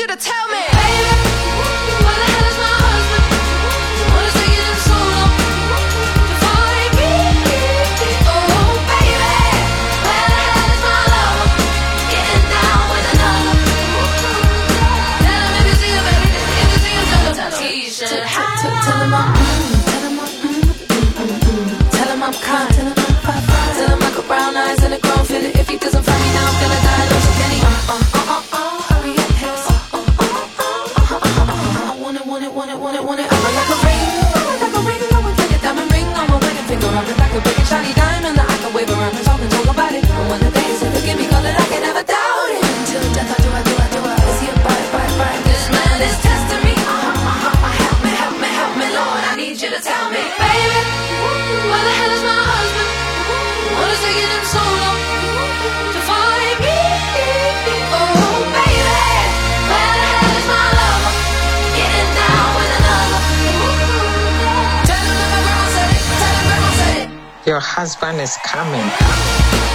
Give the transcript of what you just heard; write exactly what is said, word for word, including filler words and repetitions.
you to tell me, baby, where the hell is my husband? What is taking him so long to find me? Oh, baby, where the hell is my lover? Getting down with another. Tell him if you see him, baby, if you see him, tell him, tell him he should have. Tell him I'm, tell him I'm, tell him I'm kind, tell him I'm fine, tell him I got brown eyes and a grown fit. If he doesn't find me now, I'm gonna die. Don't you get it? Uh, uh, uh, uh, uh, hurry up, hurry up. Uh, uh, uh, uh, uh, uh, uh, I want it, want it, want it, want it, want it. I want like a ring, I want like a ring, I want like a diamond ring. I want like a finger on it, like a big shiny diamond that I can wave around and talk and talk about it. And when the day is ever give me color, I can never doubt it. Till death, I do, I do, I do, I is he a bite, bite, bite? This man is testing me. Uh, uh, uh, uh, help me, help me, help me, Lord. I need you to tell me, baby, where the hell is my husband? What is taking him so long to find me? Oh, baby, where the hell is my lover? Getting down with another. Tell him that my grandma said it. Tell him grandma said it. Your husband is coming.